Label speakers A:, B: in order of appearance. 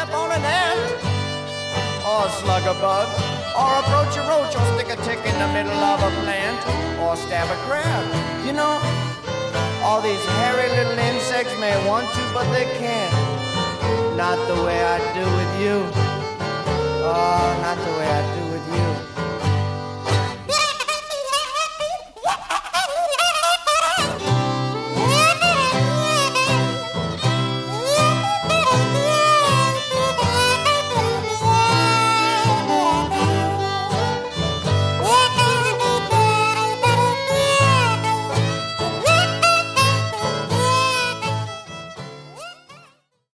A: step on an ant, or slug a bug, or approach a roach, or stick a tick in the middle of a plant, or stab a crab. You know, all these hairy little insects may want to, but they can't. Not the way I do with you. Oh, not the way I do